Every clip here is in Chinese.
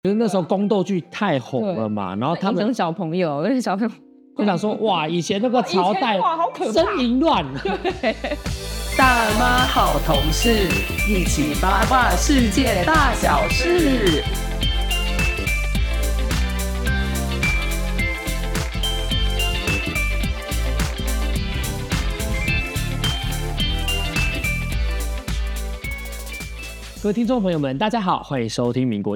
就是那时候宫斗剧太红了嘛，然后他们小朋友，那些小朋友就想说，哇，以前那个朝代真淫乱。 大妈好同事，一起八卦世界大小事。 各位听众朋友们，大家好，欢迎收听民国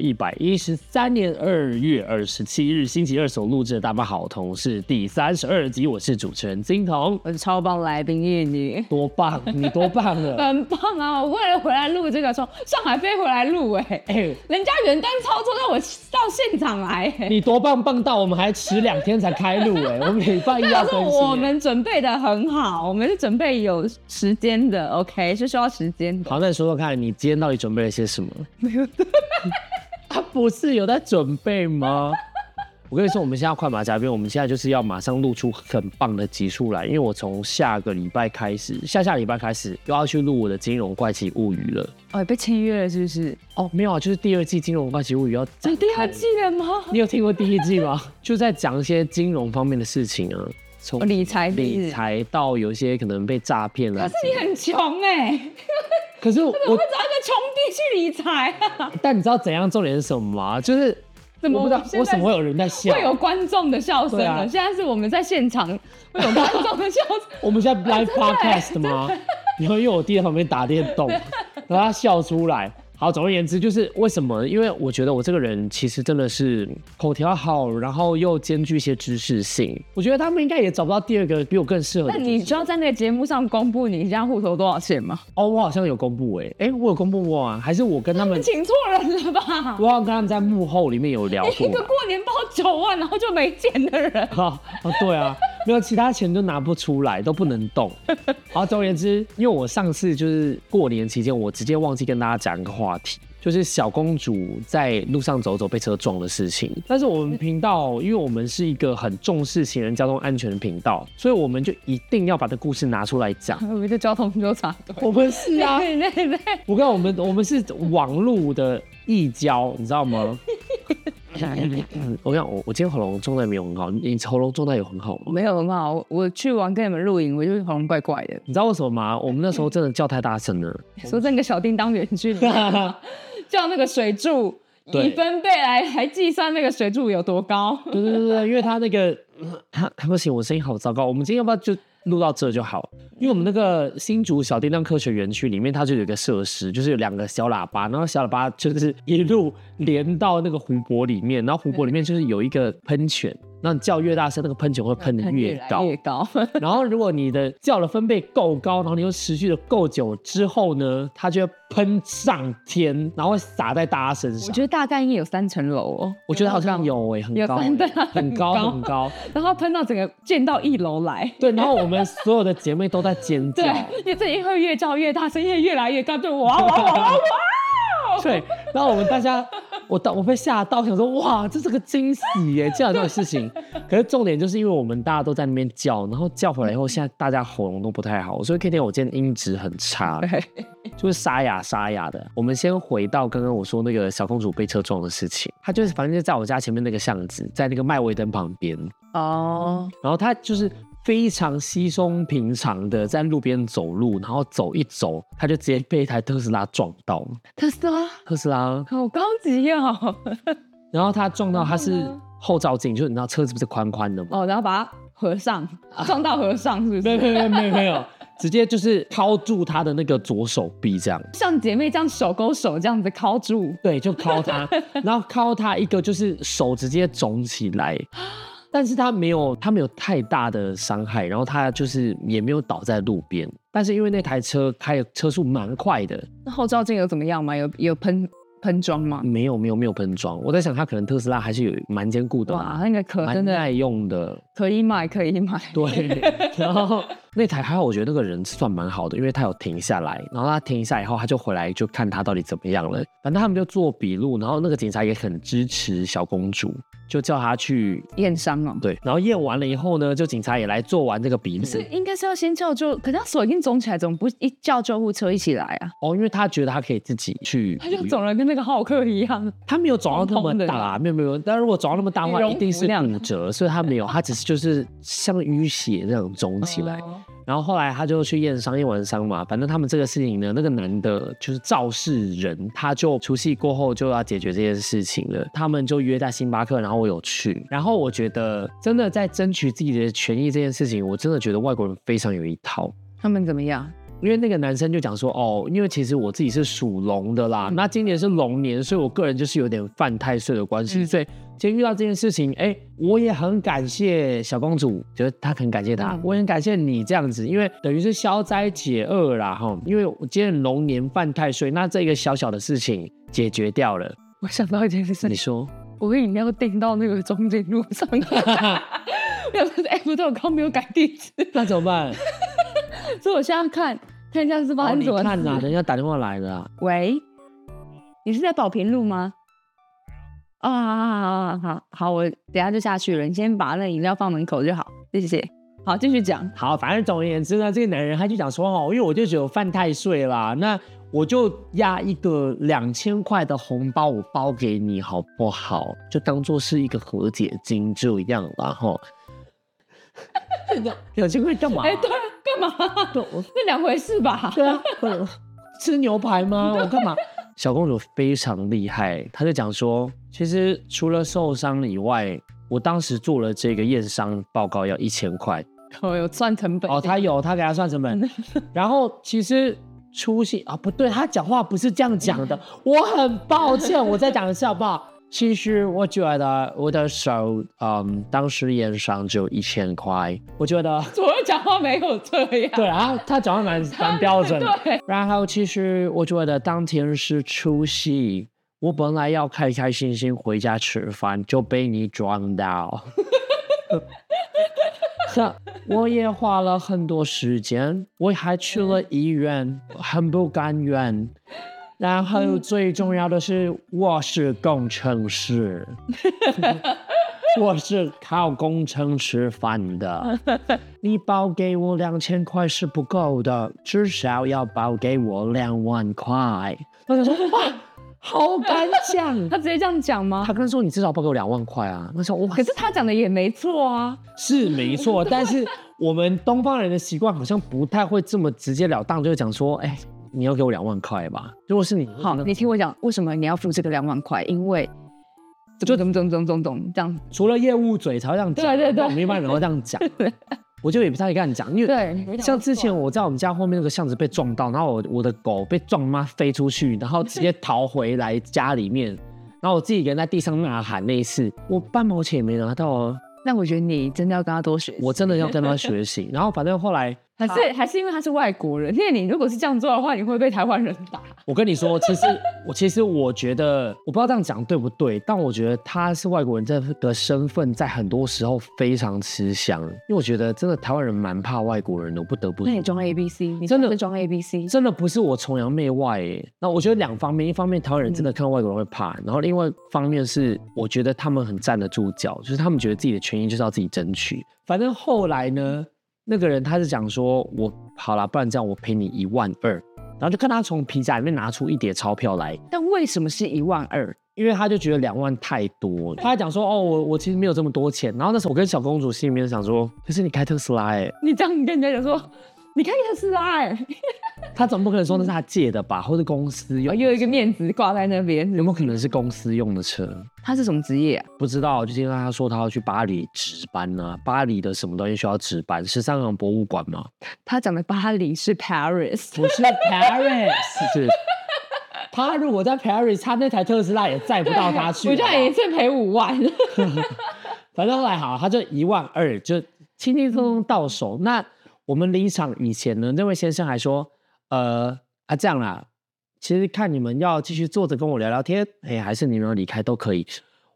113年2月27日星期二所录制的《大妈好同事》第32集，我是主持人金童， 我是超棒来宾叶女， 多棒！你多棒了， 很棒啊！我为了回来录这个，从上海飞回来录，人家远端操作让我到现场来， 你多棒，棒到我们还迟2天才开录，我们礼拜一要更新。 我们准备的很好，我们是准备有时间的 ，OK， 是需要时间的。 好，那你说说看，你今天到底准备了些什么？没有，他不是有在准备吗？我跟你说，我们现在要快马加鞭，我们现在就是要马上录出很棒的集数来，因为我从下礼拜开始又要去录我的《金融怪奇物语》了。 哦，被签约了是不是？ 哦，没有啊，就是第2季《金融怪奇物语》要第2季了吗？ 你有听过第1季吗？就在讲一些金融方面的事情啊。从理财到有一些可能被诈骗了。 可是你很穷可是我怎么会找一个穷弟去理财啊？ 但你知道怎样重点是什么吗？就是我不知道为什么会有人在笑， 会有观众的笑声了。现在是我们在现场会有观众的笑声。 我们现在 live podcast 吗？然后因为我弟在旁边打电动，然后他笑出来。好，总而言之就是为什么？因为我觉得我这个人其实真的是口条好，然后又兼具一些知识性。我觉得他们应该也找不到第2个比我更适合的。 那你知道在那个节目上公布你现在户头多少钱吗？ 哦，我好像有公布我有公布过啊，还是我跟他们请错人了吧？ 我好像跟他们在幕后里面有聊过。 一个过年包9万然后就没钱的人。 对啊，没有其他钱都拿不出来，都不能动。好，总而言之，因为我上次就是过年期间，我直接忘记跟大家讲一个话题，就是小公主在路上走走被车撞的事情。但是我们频道，因为我们是一个很重视行人交通安全的频道，所以我们就一定要把这故事拿出来讲。 我们是交通纠察队， 我们是啊， 对。 我跟我们是网路的义交，你知道吗？我今天喉咙状态没有很好，你喉咙状态有很好吗？ 没有很好，我去完跟你们录影，我就喉咙怪怪的。 你知道为什么吗？我们那时候真的叫太大声了。 说那个小叮当园区里面叫那个水柱以分贝来计算那个水柱有多高。 对，因为他那个他不行，我声音好糟糕。我们今天要不要就录到这就好？因为我们那个新竹小叮当科学园区里面，它就有一个设施，就是有2个小喇叭，然后小喇叭就是一路连到那个湖泊里面，然后湖泊里面就是有一个喷泉，那你叫越大声，那个喷泉会喷得越高。然后如果你的叫的分贝够高，然后你又持续的够久之后呢，它就会喷上天，然后会洒在大家身上。 我觉得大概应该有3层楼哦。 我觉得好像有很高，很高， 然后喷到整个溅到1楼来。 对，然后我们所有的姐妹都在尖叫。 对，这音会越叫越大声，越来越高，就哇！ 对，然后我们大家，我被吓到，想说哇，这是个惊喜耶，这样这种事情。可是重点就是因为我们大家都在那边叫，然后叫回来以后，现在大家喉咙都不太好，所以 KT 我今天音质很差，就是沙哑的。我们先回到刚刚我说那个小公主被车撞的事情，她就是反正就在我家前面那个巷子，在那个麦味登旁边哦，然后她就是非常稀松平常的在路边走路，然后走一走，他就直接被一台特斯拉撞到。特斯拉， 好高级哦。 然后他撞到，他是后照镜，就是你知道车子不是宽宽的吗？ 然后把它合上，撞到合上是不是？ 没有，直接就是铐住他的那个左手臂这样。 像姐妹这样手勾手这样子铐住。对， 就铐他，然后铐他一个就是手直接肿起来。但是他没有太大的伤害，然后他就是也没有倒在路边，但是因为那台车开的车速蛮快的。 那后照镜有怎么样吗？有喷装吗？ 没有喷装。我在想他可能特斯拉还是有蛮坚固的， 哇，那个壳真的蛮耐用的， 可以买。 对，然后那台还好，我觉得那个人算蛮好的，因为他有停下来，然后他停下来以后，他就回来就看他到底怎么样了。反正他们就做笔录，然后那个警察也很支持小公主，就叫他去验伤哦。 对，然后验完了以后呢，就警察也来做完这个笔录。 应该是要先叫救，可是他手已经肿起来，怎么不一叫救护车一起来啊？ 哦，因为他觉得他可以自己去， 他就肿了跟那个浩克一样。 他没有肿到那么大啦，没有。但如果肿到那么大的话，一定是骨折，所以他没有，他只是就是像淤血那种肿起来。然后后来他就去验伤，验完伤嘛，反正他们这个事情呢，那个男的就是肇事人，他就除夕过后就要解决这件事情了。他们就约在星巴克，然后我有去。然后我觉得真的在争取自己的权益这件事情，我真的觉得外国人非常有一套。 他们怎么样？ 因为那个男生就讲说，哦，因为其实我自己是属龙的啦，那今年是龙年，所以我个人就是有点犯太岁的关系，所以今天遇到这件事情，我也很感谢小公主，就是他很感谢他，我也很感谢你这样子，因为等于是消灾解厄啦哈，因为我今天龙年犯太岁，那这个小小的事情解决掉了。 我想到一件事， 你说， 我跟饮料订到那个中间路上，不对，我刚没有改地址， 那怎么办？ 所以我现在看一下是发生什么事。 你看啊，人家打电话来了。 喂，你是在宝平路吗？好，我等一下就下去了。你先把那饮料放门口就好，谢谢。好，继续讲。 好，反正总而言之呢，这个男人他就讲说，因为我就觉得我犯太岁啦，那我就压一个2000块的红包，我包给你好不好？就当做是一个和解金这样啦哈。2000块干嘛？ 对啊，干嘛？那两回事吧？ 对啊，吃牛排吗？我干嘛？小公主非常厉害，她就讲说，其实除了受伤以外，我当时做了这个验伤报告要1000块。 有算成本他给他算成本。然后其实出戏不对，他讲话不是这样讲的，我很抱歉，我再讲一次好不好？其实我觉得我的手，当时验伤只有1000块，我觉得左右讲话没有这样。 对，然后他讲话蛮标准的。 对。 然后其实我觉得当天是除夕，我本来要开开心心回家吃饭，就被你撞到。我也花了很多时间，我还去了医院，很不甘愿。然后最重要的是，我是工程师，我是靠工程吃饭的。你包给我2000块是不够的，至少要包给我2万块。我想说，哇，好敢讲！ 他直接这样讲吗？ 他跟他说：“你至少包给我2万块啊！”那时候可是他讲的也没错啊， 是没错，但是我们东方人的习惯好像不太会这么直截了当，就讲说：“你要给我2万块吧。”如果是你， 好，你听我讲，为什么你要付这个2万块？因为就怎么这样， 除了业务嘴才会这样讲， 对， 我们一般人会这样讲。我就也不太敢讲，因为对， 像之前我在我们家后面那个巷子被撞到，然后我的狗被撞妈飞出去，然后直接逃回来家里面，然后我自己一个人在地上呐喊那一次，我半毛钱也没拿到哦。 那我觉得你真的要跟他多学习， 我真的要跟他学习。然后反正后来还是因为他是外国人，因为你如果是这样做的话，你会被台湾人打。 我跟你说，其实我觉得，我不知道这样讲对不对，但我觉得他是外国人这个身份，在很多时候非常吃香。因为我觉得真的台湾人蛮怕外国人的，我不得不说。 那你装 ABC， 你真的装 ABC， 真的不是我崇洋媚外耶。那我觉得2方面，一方面台湾人真的看到外国人会怕，然后另外一方面是我觉得他们很站得住脚，就是他们觉得自己的权益就是要自己争取。反正后来呢，那个人他是讲说，我好啦，不然这样我赔你1万2。然后就看他从皮夹里面拿出一叠钞票来， 但为什么是1万2？ 因为他就觉得2万太多，他还讲说我其实没有这么多钱。然后那时候我跟小公主心里面想说，可是你开特斯拉你这样跟人家讲说你开特斯拉他总不可能说那是他借的吧，或是公司用， 又有一个面子挂在那边， 有没有可能是公司用的车？ 他是什么职业啊？ 不知道，就听到他说他要去巴黎值班啊，巴黎的什么东西需要值班？13行博物馆吗？ 他讲的巴黎是 Paris， 不是 Paris， 是。他如果在 Paris， 他那台特斯拉也载不到他去。 我就一次赔5万。 反正后来好，他就1万2，就轻轻松松到手。那我们离场以前呢，那位先生还说，这样啦，其实看你们要继续坐着跟我聊聊天，还是你们要离开都可以。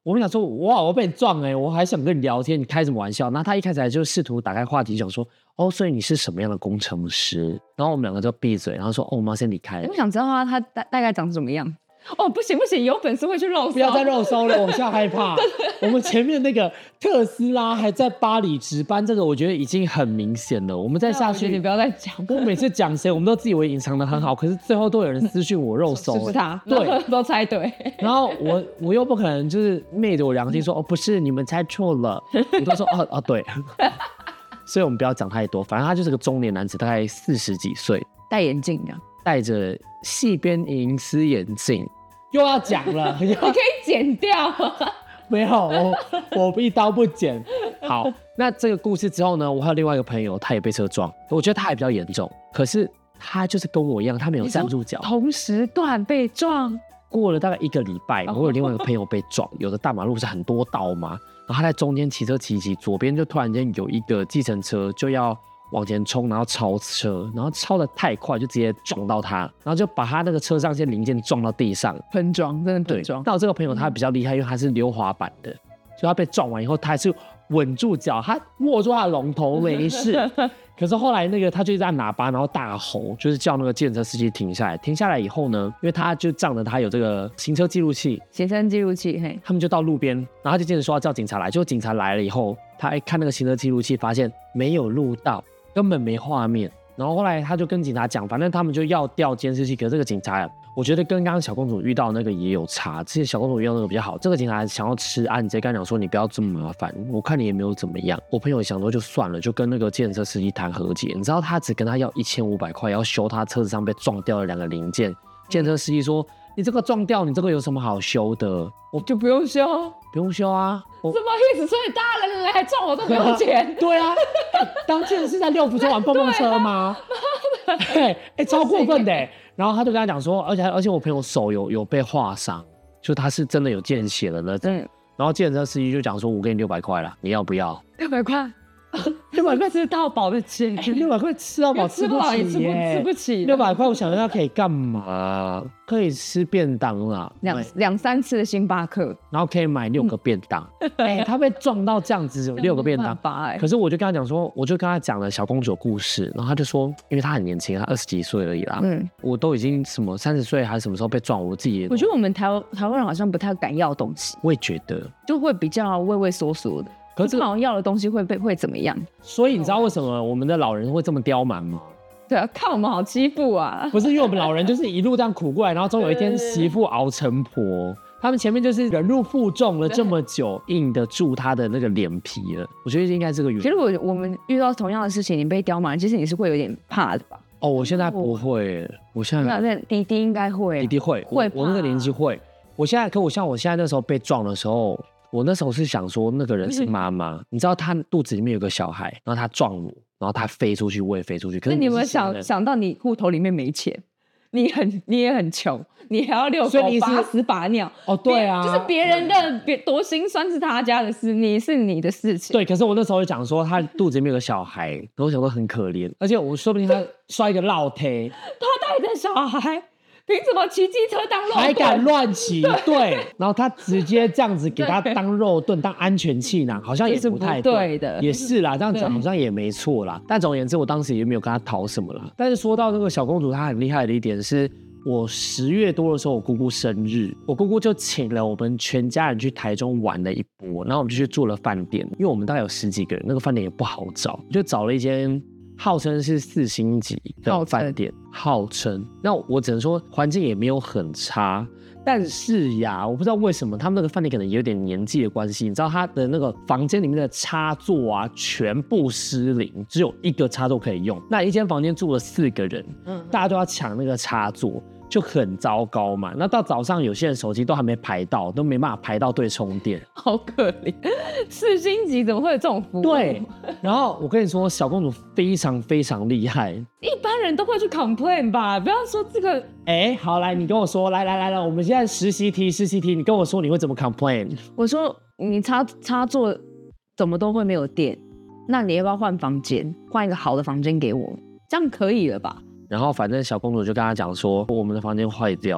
我们想说，哇，我被你撞我还想跟你聊天，你开什么玩笑？那他一开始就试图打开话题，讲说，哦，所以你是什么样的工程师？然后我们两个就闭嘴，然后说，哦，我们要先离开了。 我想知道他大概长怎么样。哦，不行，有粉丝会去肉搜， 不要再肉搜了，我现在害怕。我们前面那个特斯拉还在巴黎值班，这个我觉得已经很明显了。我们再下去， 你不要再讲。 我每次讲谁，我们都自以为隐藏的很好，可是最后都有人私讯我肉搜， 是他， 对， 都猜对。 然后我又不可能就是昧着我良心说，哦，不是，你们猜错了，我都说哦对。所以我们不要讲太多，反正他就是个中年男子，大概40几岁， 戴眼镜这样。 戴着细边银丝眼镜，又要讲了， 你可以剪掉。 没有，我一刀不剪。好，那这个故事之后呢，我还有另外一个朋友，他也被车撞，我觉得他还比较严重，可是他就是跟我一样，他没有站住脚， 同时段被撞。 过了大概1个礼拜，我有另外一个朋友被撞，有的大马路是很多道嘛，然后他在中间骑车骑，左边就突然间有一个计程车就要往前冲，然后超车，然后超得太快，就直接撞到他，然后就把他那个车上一些零件撞到地上， 喷撞，真的喷撞。 但我这个朋友他比较厉害，因为他是溜滑板的，所以他被撞完以后，他还是稳住脚，他握住他的龙头没事。可是后来那个他就一直按喇叭，然后大吼，就是叫那个计程车司机停下来。停下来以后呢，因为他就仗着他有这个行车记录器， 嘿， 他们就到路边，然后他就接着说要叫警察来。结果警察来了以后，他一看那个行车记录器，发现没有录到，根本没画面。然后后来他就跟警察讲，反正他们就要调监视器。可是这个警察，我觉得跟刚刚小公主遇到那个也有差。之前小公主遇到那个比较好，这个警察想要吃案，直接跟他讲说你不要这么麻烦，我看你也没有怎么样。我朋友想说就算了，就跟那个计程车司机谈和解。你知道他只跟他要1500块，要修他车子上被撞掉的2个零件。计程车司机说你这个撞掉，你这个有什么好修的？ 我就不用修， 不用修啊。 什么意思？所以大家人来撞我都不用钱？ 对啊，当健是在6福村玩蹦蹦车吗？对，超过分的。然后他就跟他讲说，而且我朋友手有被划伤，就他是真的有见血了那种。然后计程车司机就讲说，我给你600块了，你要不要 ？600块。 600块吃到饱的钱 ，600块吃到饱吃不起耶， 吃不起。 600块，我想他可以干嘛？可以吃便当啦 ，2、3次的星巴克， 然后可以买6个便当。他被撞到这样子有6个便当，可是我就跟他讲说，我就跟他讲了小公主的故事，然后他就说，因为他很年轻，他20几岁而已啦。我都已经什么30岁还是什么时候被撞，我自己也。 我觉得我们台湾人好像不太敢要东西， 我也觉得， 就会比较畏畏缩缩的。可是好像要的东西会怎么样？ 所以你知道为什么我们的老人会这么刁蛮吗？ 对啊，看我们好欺负啊！ 不是因为我们老人就是一路这样苦过来，然后终有一天媳妇熬成婆，他们前面就是忍辱负重了这么久，硬得住他的那个脸皮了。我觉得应该这个原因。 其实我们遇到同样的事情，你被刁蛮，其实你是会有点怕的吧？ 哦，我现在不会，我现在那弟弟应该会， 弟弟会，我那个年纪会。我现在像我现在那时候被撞的时候。我那时候是想说，那个人是妈妈，你知道她肚子里面有个小孩，然后她撞我，然后她飞出去，我也飞出去。可是你有没有想到你户头里面没钱，你也很穷，你还要遛狗把屎把尿？ 哦，对啊， 就是别人的多心酸是他家的事，是你的事情。 对，可是我那时候就讲说，她肚子里面有个小孩，然后我想说很可怜，而且我说不定她摔一个落胎， 他带着小孩。凭什么骑机车当肉盾？ 还敢乱骑？对，然后他直接这样子给他当肉盾、当安全气囊，好像也不太对的。 也是啦，这样讲好像也没错啦。但总而言之，我当时也没有跟他讨什么啦。但是说到那个小公主，她很厉害的一点是，我10月多的时候，我姑姑生日，我姑姑就请了我们全家人去台中玩了一波，然后我们就去住了饭店，因为我们大概有10几个人，那个饭店也不好找，就找了一间。号称是4星级的饭店，号称，那我只能说环境也没有很差，但是呀，我不知道为什么他们那个饭店可能有点年纪的关系，你知道他的那个房间里面的插座啊，全部失灵，只有1个插座可以用。那一间房间住了4个人，大家都要抢那个插座。就很糟糕嘛，那到早上有些人手机都还没排到，都没办法排到队充电， 好可怜。4星级怎么会有这种服务？ 对，然后我跟你说，小公主非常非常厉害， 一般人都会去 complain 吧，不要说这个。 好来，你跟我说，来，我们现在实习题，你跟我说你会怎么 complain？ 我说你插座怎么都会没有电，那你要不要换房间，换一个好的房间给我，这样可以了吧？ 然后反正小公主就跟他讲说，我们的房间坏掉了，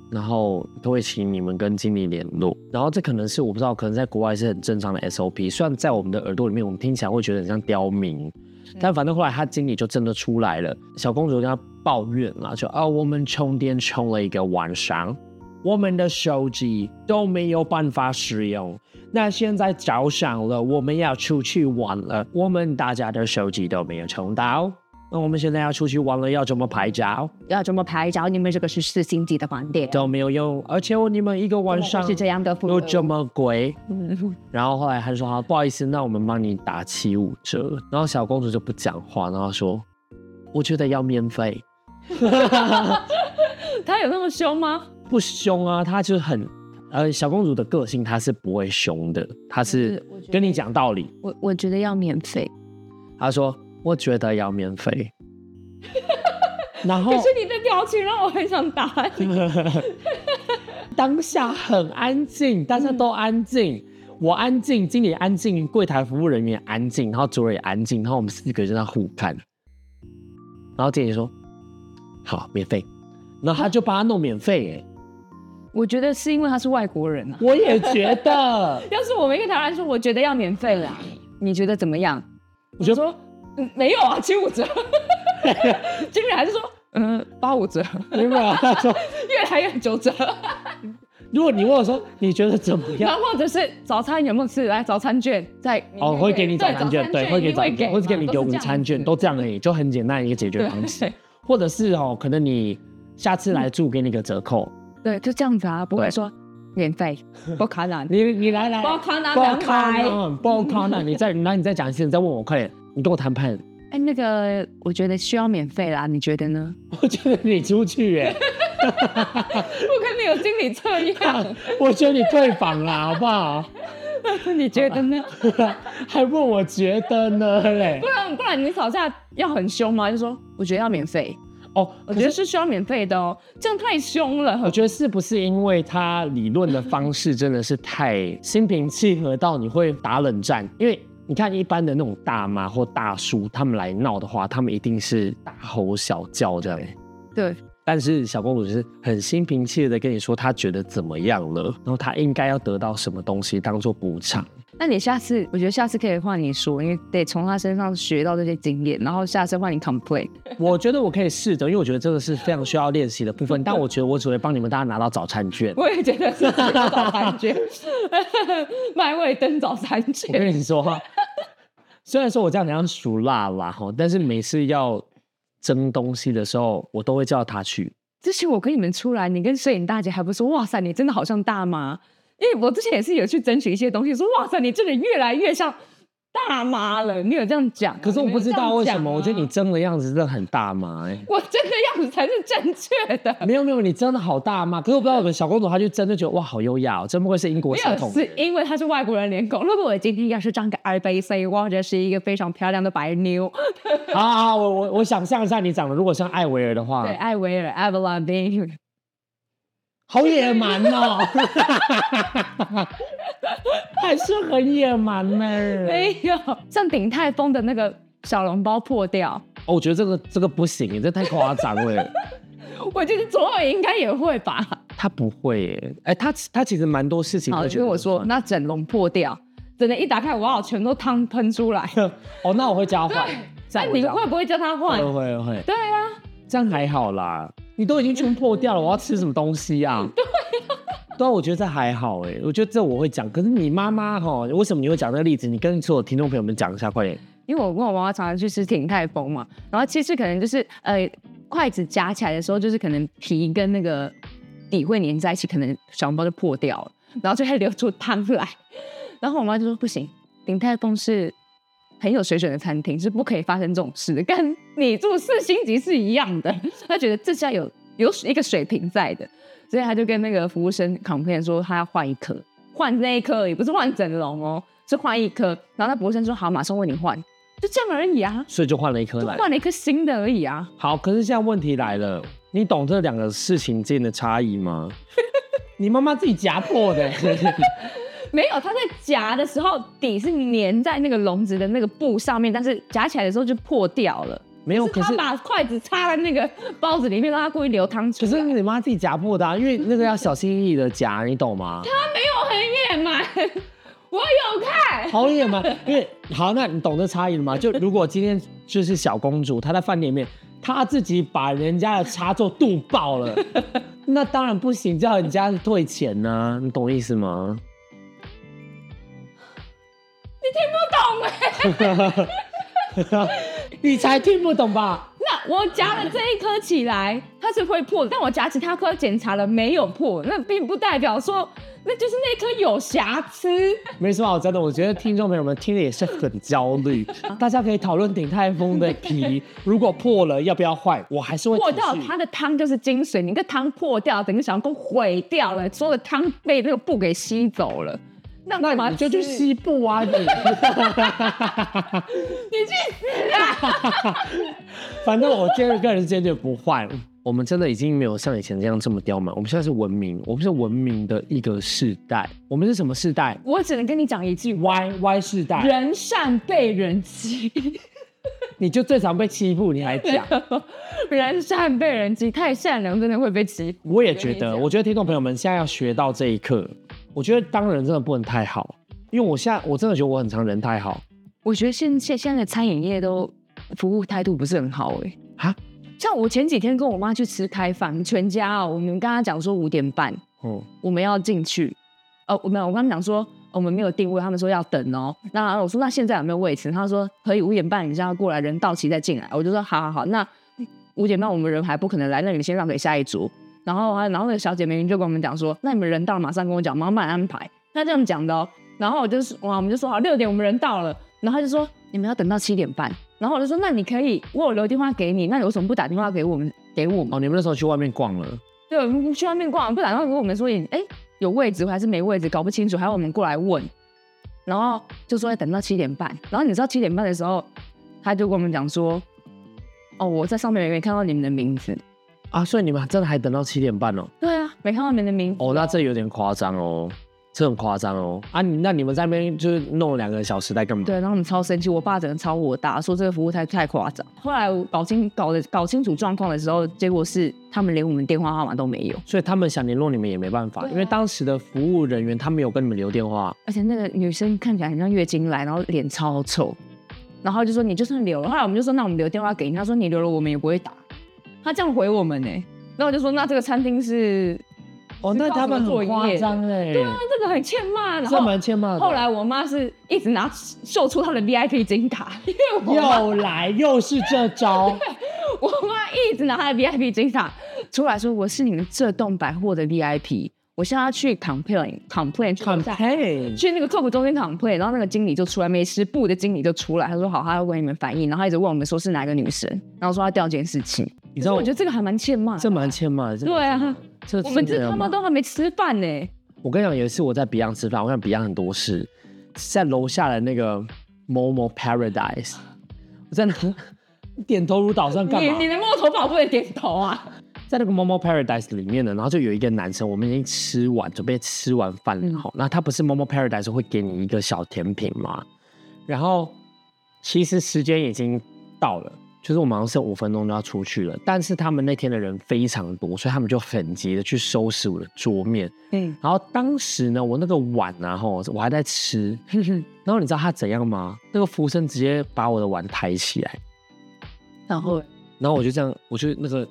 然后都会请你们跟经理联络。然后这可能是我不知道，可能在国外是很正常的 SOP。虽然在我们的耳朵里面，我们听起来会觉得很像刁民，但反正后来他经理就真的出来了。小公主跟他抱怨啦，就我们充电充了一个晚上，我们的手机都没有办法使用。那现在早上了，我们要出去玩了，我们大家的手机都没有充到。那我们现在要出去玩了，要怎么拍照？ 要怎么拍照？你们这个是4星级的饭店都没有用，而且你们一个晚上是这样的服务又这么贵。然后后来他就说好，不好意思，那我们帮你打75折。然后小公主就不讲话，然后说我觉得要免费。 他有那么凶吗？ 不凶啊，他就很小公主的个性她是不会凶的，她是跟你讲道理。 我觉得要免费。 她说我觉得要免费。然后可是你的表情让我很想打你。 当下很安静，大家都安静，我安静，经理安静，柜台服务人员安静，然后主任也安静，然后我们4个就在互看。然后经理说好免费，然后他就帮他弄免费。 我觉得是因为他是外国人啊。 我也觉得。 要是我们一个台湾人说我觉得要免费啦，你觉得怎么样？ 我就说没有啊，75折。经理还是说85折， 没有啊，他说越来越9折。 如果你问我说你觉得怎么样， 然后或者是早餐有没有吃？来早餐券在会给你早餐券，对，会给早餐券，或者给你午餐券，都这样而已，就很简单的一个解决方式。或者是可能你下次来住给你个折扣， 对，就这样子啊，不会说免费，不可能。 你来， 不可能， 不可能，你再讲一次，你再问我，快点，你跟我谈判。 那个我觉得需要免费啦，你觉得呢？ 我觉得你出去不可能有心理测验。 我觉得你退房啦，好不好？ 你觉得呢？ 还问我觉得呢嘞？ 不然你吵架要很凶吗？就说我觉得要免费。我觉得是需要免费的哦，这样太凶了。 我觉得是不是因为他理论的方式真的是太心平气和到你会打冷战？因为你看一般的那种大妈或大叔，他们来闹的话，他们一定是大吼小叫这样。 对。 但是小公主就是很心平气和的跟你说她觉得怎么样了，然后她应该要得到什么东西当做补偿。 那你我觉得下次可以换你说，因为得从他身上学到这些经验，然后下次换你 complain。 我觉得我可以试着，因为我觉得这个是非常需要练习的部分。但我觉得我只会帮你们大家拿到早餐券。 我也觉得是早餐券，麦味登早餐券。 我跟你说，虽然说我这样很像熟辣啦，但是每次要蒸东西的时候，我都会叫他去。 之前我跟你们出来，你跟摄影大姐还不说，哇塞，你真的好像大妈。因为我之前也是有去争取一些东西，说哇塞，你真的越来越像大妈了。你有这样讲？ 可是我不知道为什么，我觉得你蒸的样子真的很大妈。 我蒸的样子才是正确的。 没有，你蒸的好大妈。可是我不知道我们小公主她去蒸就觉得哇好优雅哦，真不愧是英国血统。 是因为她是外国人脸孔。如果我今天要是长个2BC，或者是一个非常漂亮的白妞。 好，我想象一下你长得如果像艾薇儿的话。 对，艾薇儿 Avril 好野蛮哦，还是很野蛮呢。 没有，像鼎泰丰的那个小笼包破掉。 我觉得这个不行，这太夸张了。 我觉得左耳应该也会吧。 他不会耶，他其实蛮多事情。 好，就跟我说，那整笼破掉，整的一打开，哇，全都汤喷出来。 那我会叫他换。 那你会不会叫他换？ 会。 对啊， 这样还好啦。你都已经全破掉了，我要吃什么东西啊？对啊，我觉得这还好哎，我觉得这我会讲。可是你妈妈为什么你会讲这个例子？你跟所有听众朋友们讲一下，快点。 因为我跟我妈妈常常去吃鼎泰丰嘛，然后其实可能就是筷子夹起来的时候，就是可能皮跟那个底会粘在一起，可能小笼包就破掉了，然后就会流出汤来。然后我妈就说不行，鼎泰丰是很有水准的餐厅，是不可以发生这种事的，跟你住4星级是一样的。他觉得这是要有一个水平在的，所以他就跟那个服务生 complain 说他要换一颗，换那一颗而已，不是换整笼哦，是换一颗。然后那服务生说好，马上为你换，就这样而已啊。 所以就换了一颗来， 换了一颗新的而已啊。 好，可是现在问题来了，你懂这两个事情之间的差异吗？你妈妈自己夹破的。 没有，他在夹的时候底是粘在那个笼子的那个布上面，但是夹起来的时候就破掉了。 没有，可是他把筷子插在那个包子里面，让他故意流汤出来。 可是你妈自己夹破的、啊，因为那个要小心翼翼的夹，你懂吗？ 他没有很野蛮，我有看。 好野蛮，因为好，那你懂这差异了吗？就如果今天就是小公主，她在饭店里面，她自己把人家的插座镀爆了，那当然不行，叫人家退钱呢、啊，你懂意思吗？ 你听不懂哎、 你才听不懂吧？ 那我夹了这一颗起来，它是会破的，但我夹其他颗检查了没有破，那并不代表说那就是那颗有瑕疵。 没什么好真的，我觉得听众朋友们听的也是很焦虑，大家可以讨论鼎泰丰的皮，如果破了要不要换，我还是会破继续掉它的汤就是精髓，你那个汤破掉，整个小公毁掉了，所有的汤被那个布给吸走了。 那你就去西部啊你！ 你去死啊！ 反正我个人坚决不换。我们真的已经没有像以前这样这么刁蛮，我们现在是文明，我们是文明的一个世代。我们是什么世代？ 我只能跟你讲一句 ，Y 世代， 人善被人欺。 你就最常被欺负，你还讲？ 人善被人欺，太善良真的会被欺负。 我也觉得，我觉得听众朋友们现在要学到这一课。我觉得当人真的不能太好，因为我真的觉得我很常人太好。 我觉得现在的餐饮业都服务态度不是很好啊。 像我前几天跟我妈去吃开饭，全家我们跟她讲说5点半，我们要进去。我跟他们讲说我们没有定位，他们说要等哦。那我说那现在有没有位置？他说可以5点半你现在过来，人到齐再进来。我就说好，那5点半我们人还不可能来，那你们先让给下一桌。然后那个小姐妹就跟我们讲说，那你们人到了马上跟我讲，慢慢安排。那这样讲的哦。然后我们就说好，6点我们人到了。然后他就说你们要等到7点半。然后我就说那你可以，我有留电话给你，那你为什么不打电话给我们？ 哦，你们那时候去外面逛了？ 对，我们去外面逛，不打电话给我们说，有位置还是没位置，搞不清楚，还要我们过来问。然后就说要等到7点半。然后你知道7点半的时候，他就跟我们讲说，我在上面没看到你们的名字。 啊，所以你们真的还等到7点半哦？ 对啊，没看到你们的名字。 那这有点夸张哦，这很夸张哦。那你们在那边就是弄了2个小时在干嘛？ 对，然后我们超生气，我爸整个超火大，说这个服务太夸张。后来搞清楚状况的时候，结果是他们连我们电话号码都没有， 所以他们想联络你们也没办法，因为当时的服务人员他没有跟你们留电话， 而且那个女生看起来很像月经来，然后脸超臭，然后就说你就算留了，后来我们就说那我们留电话给你，他说你留了我们也不会打。他这样回我们然后我就说那这个餐厅是那他们很夸张对啊，这个很欠骂，然后这蛮欠骂的。 后来我妈是一直秀出她的 VIP 金卡，因为又是这招。 我妈一直拿她的 VIP 金卡出来说我是你们这栋百货的 VIP， 我现在要去 complain 去那个客服中心 complain， 然后那个经理就出来，美食部的经理就出来，他说好，他要为你们反映，然后他一直问我们说是哪个女生，然后说要调监视器。你知道我觉得这个还蛮欠骂的， 这蛮欠骂的。 对啊，我们这他妈都还没吃饭呢。 我跟你讲，有一次我在 Beyond 吃饭，我看 Beyond 很多事，在楼下的那个 Momo Paradise， 我在那点头如捣蒜干嘛？ 你的摸头发不能点头啊？ 在那个 Momo Paradise 里面呢，然后就有一个男生，我们已经准备吃完饭了，那他不是 Momo Paradise 会给你一个小甜品吗？然后其实时间已经到了。就是我们好像剩5分钟就要出去了，但是他们那天的人非常多，所以他们就很急的去收拾我的桌面。然后当时呢，我那个碗啊，我还在吃，然后你知道他怎样吗？那个服务生直接把我的碗抬起来，然后我就这样，我就那个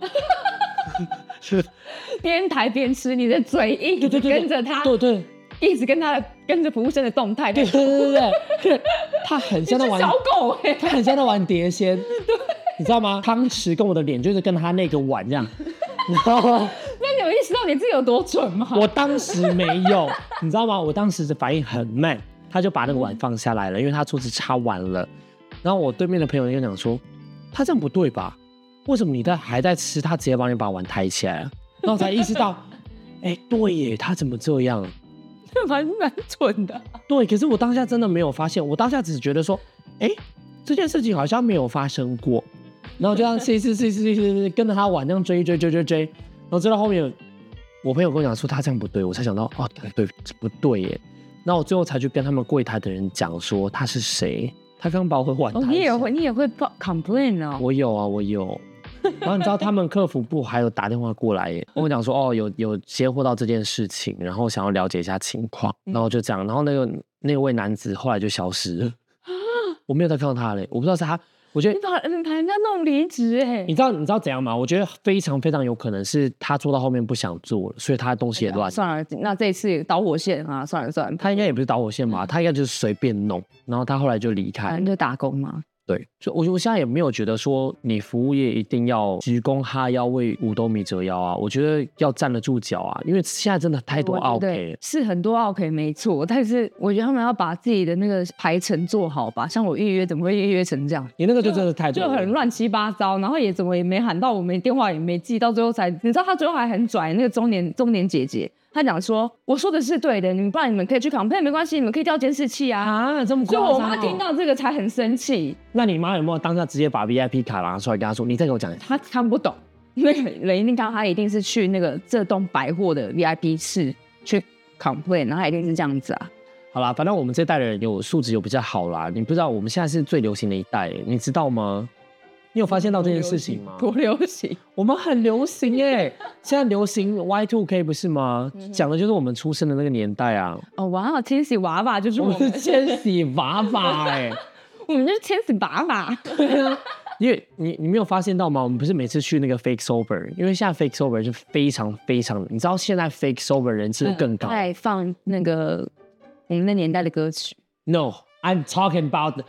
边抬边吃，你的嘴一直跟着他， 对。 一直跟着服务生的动态， 对，他很像在玩小狗他很像在玩碟仙，对，你知道吗？汤匙跟我的脸就是跟他那个碗这样，然后那你有意识到你自己有多蠢吗？ 我当时没有，你知道吗？我当时的反应很慢，他就把那个碗放下来了，因为他桌子擦完了。然后我对面的朋友就讲说，他这样不对吧？为什么你还在吃，他直接帮你把碗抬起来了？然后我才意识到，对耶，他怎么这样？ 蛮蠢的。 对，可是我当下真的没有发现，我当下只是觉得说，这件事情好像没有发生过，然后就这样吃，跟着他碗这样追，然后追到后面，我朋友跟我讲说他这样不对，我才想到对不对耶，那我最后才去跟他们柜台的人讲说他是谁， 他刚把我换台。 哦，你也会报 complain 哦？ 我有啊，我有。然后你知道他们客服部还有打电话过来耶，跟我讲说哦有接获到这件事情，然后想要了解一下情况，然后就这样，然后那位男子后来就消失了，我没有再看到他嘞，我不知道是他，我觉得你把人家弄离职哎， 你知道怎样吗？我觉得非常非常有可能是他做到后面不想做了，所以他的东西也乱。 算了，那这一次导火线啊，算了， 他应该也不是导火线吧，他应该就是随便弄，然后他后来就离开， 反正就打工嘛。 对，所以我现在也没有觉得说你服务业一定要鞠躬哈腰为五斗米折腰啊，我觉得要站得住脚啊，因为现在真的太多 OK 是很多 OK 没错，但是我觉得他们要把自己的那个排程做好吧。像我预约怎么会预约成这样？ 你那个就真的太多了， 就很乱七八糟，然后也怎么也没喊到我们电话也没记，到最后才你知道他最后还很拽那个中年姐姐。他讲说：“我说的是对的，不然你们可以去 complain 没关系，你们可以调监视器啊。” 啊，这么夸张、 就我妈听到这个才很生气。 那你妈有没有当下直接把 VIP 卡拿出来跟她说：“你再给我讲一下？” 她看不懂，那个人一定他一定是去那个这栋百货的 VIP 室去 complain， 然后他一定是这样子啊。 好啦，反正我们这代的人有素质有比较好啦。你不知道我们现在是最流行的一代，你知道吗？你有发现到这件事情吗？ 多流行， 我们很流行耶！现在流行 Y2K 不是吗？讲的就是我们出生的那个年代啊。 哦，哇，千禧娃娃就是我们是千禧娃娃哎， 我们就是千禧娃娃。 对啊，因为你没有发现到吗？我们不是每次去那个 Fake Sober， 因为现在 Fake Sober 是非常非常，你知道现在 Fake Sober 人气更高。 在放那个我们那年代的歌曲。 No, I'm talking about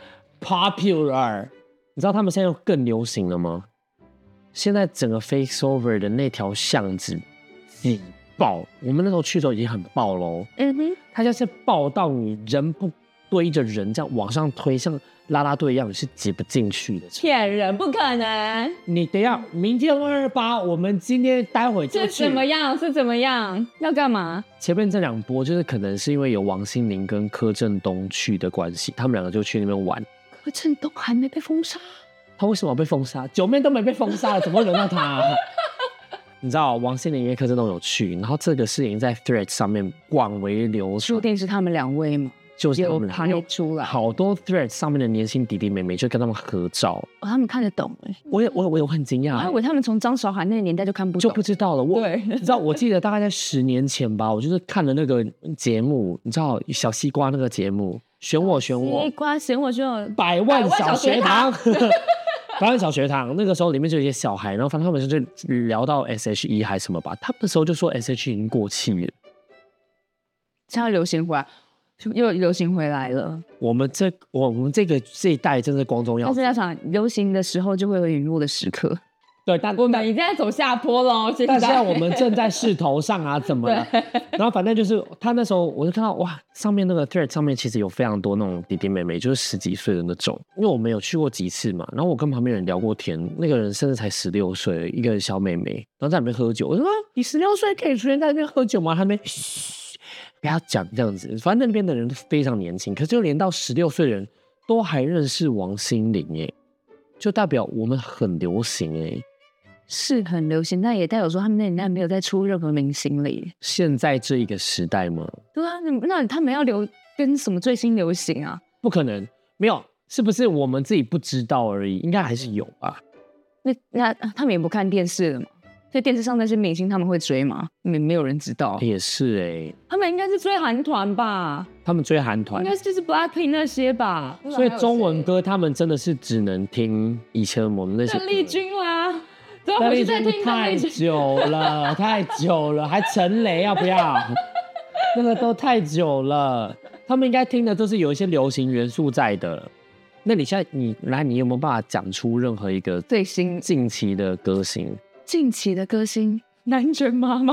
popular。你知道他们现在更流行了吗？现在整个 Fake Sober 的那条巷子挤爆，我们那时候去的时候已经很爆喽。它就是爆到你人不堆着人这样往上推，像啦啦队一样，你是挤不进去的。 骗人，不可能！ 你等一下，明天228，我们今天待会就去。 是怎么样？是怎么样？要干嘛？ 前面这两波就是可能是因为有王心凌跟柯震东去的关系，他们两个就去那边玩。 柯震东还没被封杀， 他为什么要被封杀？九妹都没被封杀了，怎么会轮到他？你知道王心凌跟柯震东有去，然后这个事情在 Threads 上面广为流传。 注定是他们两位吗？ 就是他们拍出来， 好多 Threads 上面的年轻弟弟妹妹就跟他们合照。 哦，他们看得懂哎， 我有很惊讶， 我还以为他们从张韶涵那个年代就看不懂， 就不知道了。 对， 你知道，我记得大概在10年前吧，我就是看了那个节目，你知道小西瓜那个节目。选我， 西瓜选我就 100万小学堂，100万小学堂。那个时候里面就有一些小孩，然后反正他们就聊到 SHE 还是什么吧，他们那时候就说 SHE 已经过气了， 现在流行回来，又流行回来了。我们这一代真是光宗耀祖， 但是要想流行的时候就会有陨落的时刻。 对，但我们已经在走下坡了， 但现在我们正在势头上啊，怎么了？然后反正就是他那时候，我就看到哇，上面那个 thread 上面其实有非常多那种弟弟妹妹，就是10几岁的那种。因为我们有去过几次嘛，然后我跟旁边人聊过天，那个人甚至才16岁，一个小妹妹，然后在那边喝酒。我说你16岁可以出现在那边喝酒吗？他们嘘，不要讲这样子。反正那边的人都非常年轻，可是就连到16岁的人都还认识王心凌耶，就代表我们很流行耶。 是很流行，但也代表说他们那年代没有再出任何明星了耶。 现在这一个时代吗？ 对啊，那他们要跟什么最新流行啊？ 不可能，没有，是不是我们自己不知道而已？应该还是有吧。 那他们也不看电视了嘛？所以电视上那些明星他们会追吗？没有人知道。 也是哎， 他们应该是追韩团吧？ 他们追韩团， 应该就是 BLACKPINK 那些吧。 所以中文歌他们真的是只能听以前我们那些邓丽君啦。 邓丽君太久了，太久了，还陈雷要不要？那个都太久了，他们应该听的都是有一些流行元素在的。那你现在你有没有办法讲出任何一个最新近期的歌星？ 近期的歌星，南拳妈妈。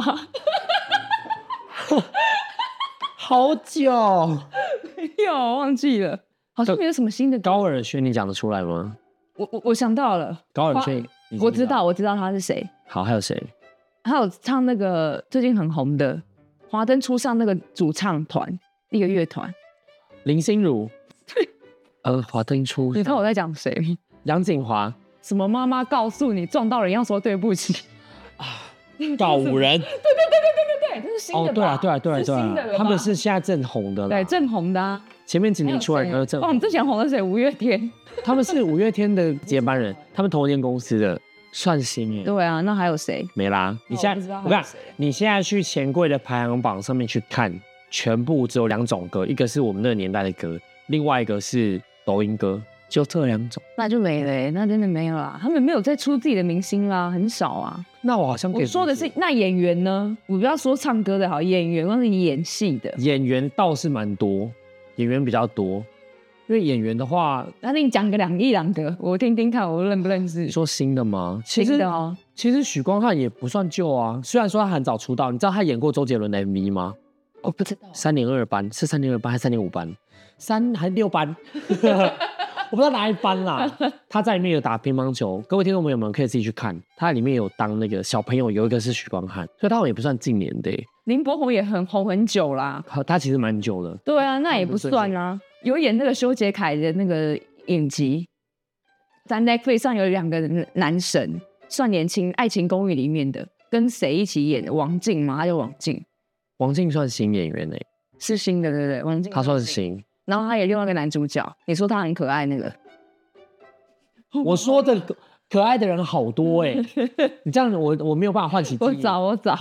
好久， 没有忘记了，好像没有什么新的。 高尔宣，你讲得出来吗？ 我想到了， 高尔宣。 我知道他是谁。 好，还有谁？ 还有唱那个最近很红的《华灯初上》那个主唱团，一个乐团。 林心如。华灯初上。 你看我在讲谁？ 杨谨华。 什么妈妈告诉你撞到人要说对不起啊？告五人。 对。 对，这是新的吧？ 哦，对啊，对啊，对啊， 是对啊新的了吧， 他们是现在正红的啦。 对正红的啊。 前面几年出来的正哦， 红， 之前红的谁？五月天。 他们是五月天的接班人，他们同一间公司的，算新耶。 对啊，那还有谁？ 没啦，你现在我不知道我看还有谁你现在去钱柜的排行榜上面去看，全部只有2种歌，一个是我们那个年代的歌，另外一个是抖音歌，就这2种。 那就没了欸，那真的没有啦。他们没有再出自己的明星啦，很少啊。 那我好像可以我说的是那演员呢？我不要说唱歌的好，演员或是演戏的。 演员倒是蛮多，演员比较多，因为演员的话， 那你讲个一两个，我听听看，我认不认识你？说新的吗？其实新的哦， 其实许光汉也不算旧啊，虽然说他很早出道，你知道他演过周杰伦的 MV 吗？ 我不知道。 3.2班是3.2班还是3.5班？3还是6班？我不知道哪一班啦。他在里面有打乒乓球，各位听众朋友们可以自己去看，他在里面有当那个小朋友，有一个是许光汉，所以他好像也不算近年的耶， 林柏宏也很红很久啦。 他其实蛮久了。 对啊，那也不算啊。有演那个修杰楷的那个影集，在 Netflix 上有2个男神，算年轻，《爱情公寓》里面的，跟谁一起演的？王静吗？他叫王静， 王静算新演员诶， 是新的，对不对？王静他算是新。 然后他也另外一个男主角，你说他很可爱那个， 我说的可爱的人好多哎，你这样我没有办法唤起记忆。 我找，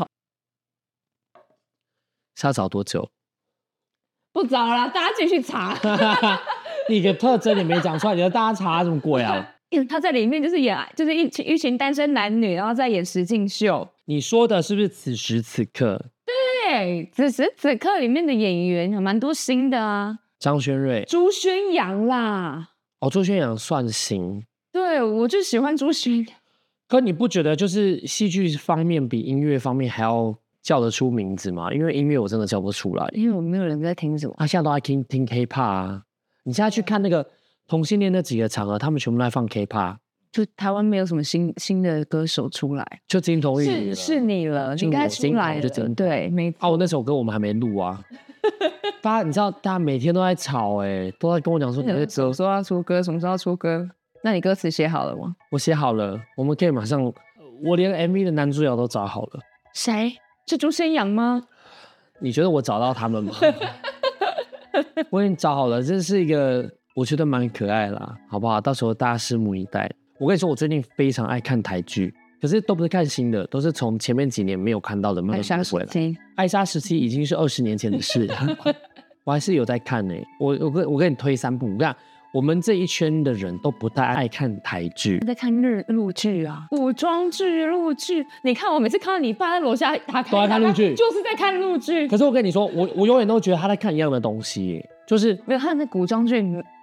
是要找多久？ 不找啦，大家继续查。 你个特征也没讲出来，你要大家查什么鬼啊？ 因为他在里面就是演，就是一群单身男女，然后在演实境秀。 你说的是不是此时此刻？ 对，此时此刻里面的演员有蛮多新的啊， 张轩瑞， 朱宣阳啦。 哦，朱轩阳算新， 对，我就喜欢朱宣阳。 可你不觉得就是戏剧方面比音乐方面还要叫得出名字吗？因为音乐我真的叫不出来， 因为我没有人在听什么。 他现在都在听 K-pop 啊。你现在去看那个同性恋那几个场合，他们全部都在放 K-pop， 就台湾没有什么新的歌手出来， 就金童玉女了是你了， 就你该我金童出来了。 就金童对，没错。 啊，我那首歌我们还没录啊。大家你知道，大家每天都在吵都在跟我讲说你的歌什么时候要出歌？什么时候要出歌？那你歌词写好了吗？ 我写好了，我们可以马上，我连 MV 的男主角都找好了。 谁？是朱宣阳吗？ 你觉得我找到他们吗？我已经找好了，这是一个我觉得蛮可爱啦，好不好？到时候大家拭目以待。我跟你说，我最近非常爱看台剧，可是都不是看新的，都是从前面几年没有看到的慢慢爱补回来。 听。 艾莎时期已经是20年前的事了，我还是有在看呢、我跟你推3部，我跟你讲，我们这一圈的人都不太爱看台剧。 在看陆剧啊，古装剧、陆剧。你看我每次看到你爸在楼下打开， 都在看陆剧就是在看陆剧。 可是我跟你说，我永远都觉得他在看一样的东西耶，就是没有，他的古装剧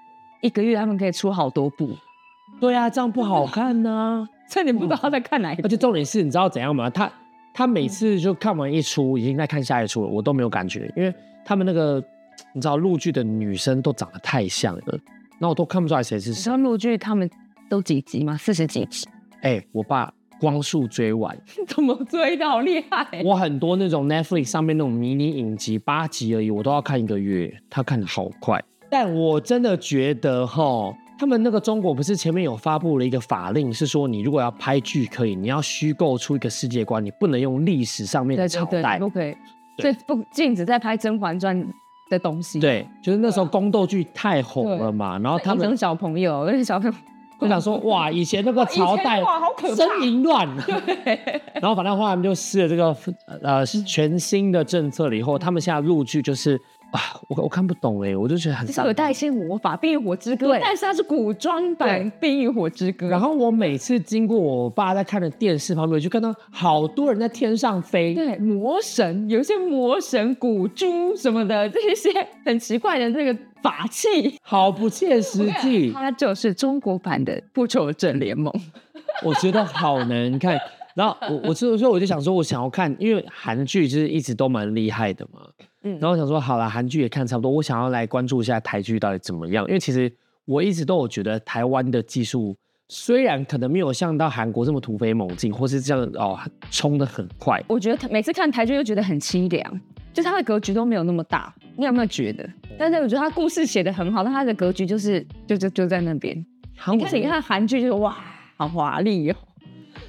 1个月他们可以出好多部， 对啊，这样不好看呢、 所以你不知道他在看哪一部。 而且重点是，你知道怎样吗？他每次就看完一出，已经在看下一出了，我都没有感觉，因为他们那个你知道陆剧的女生都长得太像了，那我都看不出来谁是谁。 你知道陆剧他们都几集吗？40几集。 我把光速追完， 怎么追的？好厉害！ 我很多那种 Netflix 上面那种迷你影集8集而已，我都要看1个月，他看得好快。但我真的觉得他们那个中国不是前面有发布了一个法令，是说你如果要拍剧可以，你要虚构出一个世界观，你不能用历史上面的朝代， 不可以，所以不禁止在拍《甄嬛传》的东西。 对，就是那时候宫斗剧太红了嘛，然后他们影响小朋友，那些小朋友就想说，哇，以前那个朝代哇好可怕真淫乱，然后反正后来他们就施了这个全新的政策了以后，他们现在陆剧就是我看不懂我就觉得很这是有带一些魔法，《冰与火之歌》，但是它是古装版《冰与火之歌》。 然后我每次经过我爸在看的电视旁边，我就看到好多人在天上飞， 对，魔神有一些魔神、古珠什么的，这些很奇怪的这个法器， 好不切实际。 它就是中国版的《复仇者联盟》， 我觉得好难看。然后我就想说，我想要看，因为韩剧就是一直都蛮厉害的嘛。然后我想说，好啦，韩剧也看差不多，我想要来关注一下台剧到底怎么样。因为其实我一直都有觉得台湾的技术虽然可能没有像到韩国这么突飞猛进，或是这样冲得很快。 我觉得每次看台剧就觉得很凄凉，就是它的格局都没有那么大。你有没有觉得？但是我觉得它故事写得很好，但它的格局就在那边。你看韩剧就是哇，好华丽哦。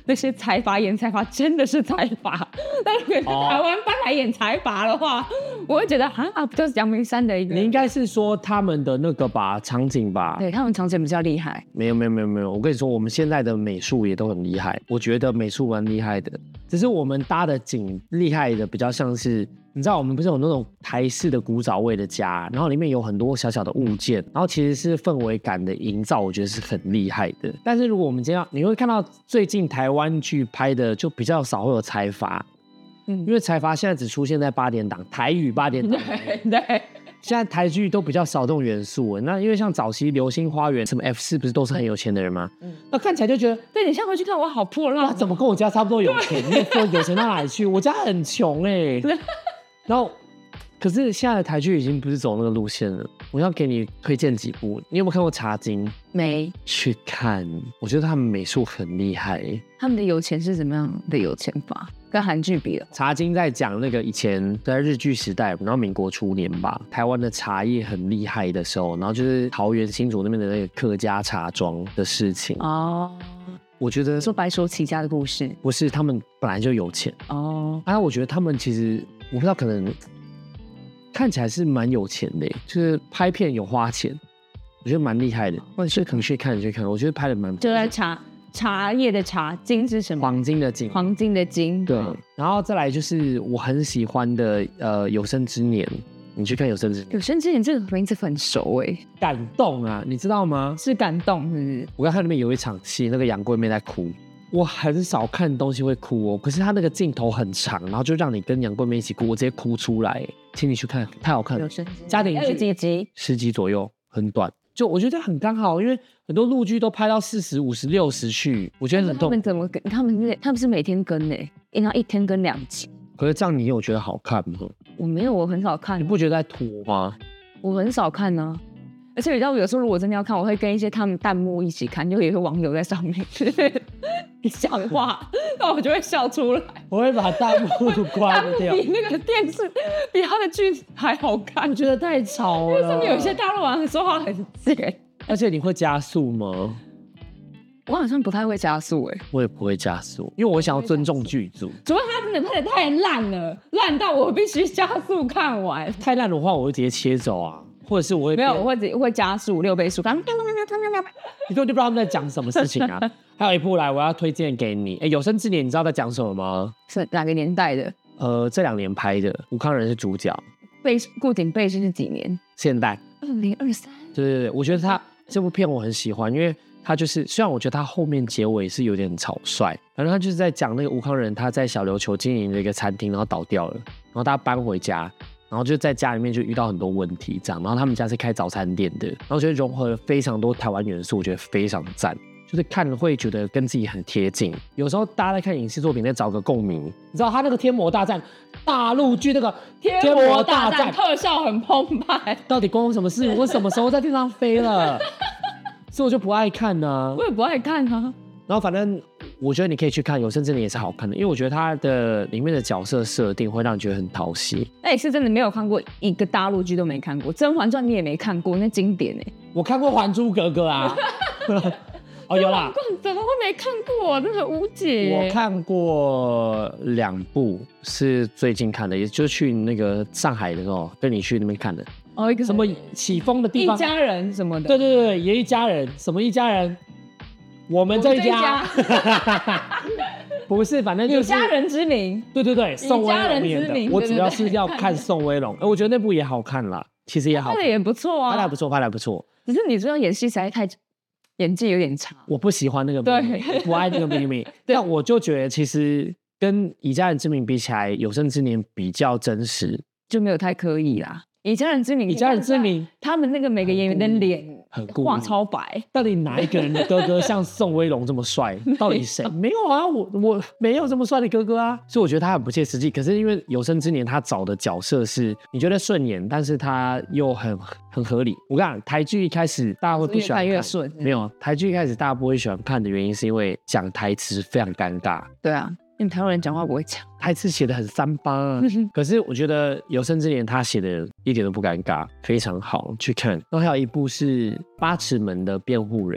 那些财阀演财阀真的是财阀，但如果是台湾搬来演财阀的话，我会觉得啊，不就是阳明山的一个？ 你应该是说他们的那个吧，场景吧？ 对，他们场景比较厉害。 没有，我跟你说，我们现在的美术也都很厉害，我觉得美术蛮厉害的，只是我们搭的景厉害的比较像是。你知道我们不是有那种台式的古早味的家，然后里面有很多小小的物件，然后其实是氛围感的营造，我觉得是很厉害的。但是如果我们今天你会看到最近台湾剧拍的就比较少会有财阀，因为财阀现在只出现在8点档，台语8点档， 对。 现在台剧都比较少这种元素。那因为像早期《流星花园》什么 F4不是都是很有钱的人吗？那看起来就觉得， 对，你现在回去看我好破烂， 怎么跟我家差不多有钱？你有钱到哪里去？我家很穷哎。然后，可是现在的台剧已经不是走那个路线了。我要给你推荐几部，你有没有看过《茶金》？ 没去看，我觉得他们美术很厉害。 他们的有钱是怎么样的有钱法？跟韩剧比了， 《茶金》在讲那个以前在日据时代，然后民国初年吧，台湾的茶叶很厉害的时候，然后就是桃园新竹那边的那个客家茶庄的事情。哦，我觉得说白手起家的故事， 不是他们本来就有钱哦。我觉得他们其实我不知道，可能看起来是蛮有钱的，就是拍片有花钱，我觉得蛮厉害的。所以可能去看，我觉得拍的蛮。 就在茶叶的茶，金是什么？ 黄金的金。 黄金的金。 对，然后再来就是我很喜欢的有生之年，你去看有生之年。 有生之年这个名字很熟哎， 感动啊，你知道吗？ 是感动是不是？ 我刚看那边有一场戏，那个杨贵妹在哭。我很少看东西会哭哦，可是他那个镜头很长，然后就让你跟杨贵妹一起哭，我直接哭出来，请你去看，太好看了。家庭剧几集 ？10集左右，很短。就我觉得很刚好，因为很多陆剧都拍到40、50、60去，我觉得很痛。 他们怎么跟？他们是每天更呢，然后一天更2集。 可是这样你有觉得好看吗？ 我没有，我很少看。 你不觉得在拖吗？ 我很少看呢、而且你知道，有时候如果真的要看，我会跟一些他们弹幕一起看，就有一些网友在上面讲话，那我就会笑出来。 我会把弹幕关掉。 比那个电视比他的剧还好看， 我觉得太吵了。 因为上面有一些大陆人说话很贱。 而且你会加速吗？ 我好像不太会加速我也不会加速，因为我想要尊重剧组。 除非他真的拍得太烂了，烂到我必须加速看完。 太烂的话，我会直接切走啊。或者是我会没有，我会加速6倍速，你根本就不知道他们在讲什么事情啊。还有一部来，我要推荐给你。有生之年，你知道在讲什么吗？ 是哪个年代的？ 这2年拍的，吴康仁是主角。 顾景贝是几年？ 现代 2023。 对，我觉得这部片我很喜欢，因为他就是虽然我觉得他后面结尾是有点草率，反正他就是在讲那个吴康仁他在小琉球经营的一个餐厅，然后倒掉了，然后他搬回家。然后就在家里面就遇到很多问题，这样。然后他们家是开早餐店的，然后就融合了非常多台湾元素，我觉得非常赞。就是看了会觉得跟自己很贴近。有时候大家在看影视作品，在找个共鸣。你知道他那个天魔大战，大陆剧那个天魔大战特效很澎湃， 到底关我什么事？我什么时候在天上飞了？所以我就不爱看呢。 我也不爱看啊。 然后反正我觉得你可以去看《有生之年》也是好看的，因为我觉得它的里面的角色设定会让你觉得很讨喜。 那也是真的没有看过一个大陆剧都没看过，《甄嬛传》你也没看过，那经典我看过《还珠格格》啊。哦，有啦。 怎么会没看过？真的无解。 我看过2部，是最近看的，也就是去那个上海的时候跟你去那边看的。 一个什么起风的地方？ 一家人什么的。 对，也一家人。什么一家人？我们这一家。不是，反正就是以家人之名。 对，宋威龙演的。我主要是要看宋威龙，我觉得那部也好看啦，其实也好看， 拍的也不错啊， 拍的不错。 只是你知道演戏实在太演技有点差， 我不喜欢那个咪咪，不爱那个咪咪。但我就觉得其实跟以家人之名比起来，有生之年比较真实， 就没有太刻意啦。以家人之名，他们那个每个演员的脸很故意， 画超白。 到底哪一个人的哥哥像宋威龙这么帅？到底谁？没有啊，我没有这么帅的哥哥啊。所以我觉得他很不切实际。可是因为有生之年他找的角色是你觉得顺眼，但是他又很合理。我跟你讲，台剧一开始大家会不喜欢看， 越顺。 没有，台剧一开始大家不会喜欢看的原因是因为讲台词非常尴尬。 对啊。因为台湾人讲话不会讲， 台词写的很三八啊。可是我觉得有生之年他写的一点都不尴尬，非常好，去看。然后还有一部是《八尺门的辩护人》，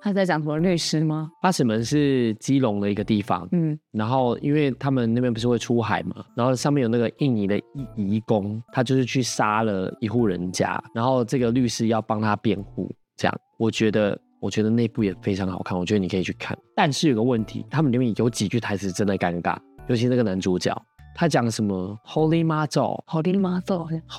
他在讲什么律师吗？ 八尺门是基隆的一个地方，然后因为他们那边不是会出海嘛，然后上面有那个印尼的移工，他就是去杀了一户人家，然后这个律师要帮他辩护，这样我觉得那部也非常好看，我觉得你可以去看。但是有个问题，他们里面有几句台词真的尴尬，尤其那个男主角。他讲什么 Holy 妈祖 Holy 妈祖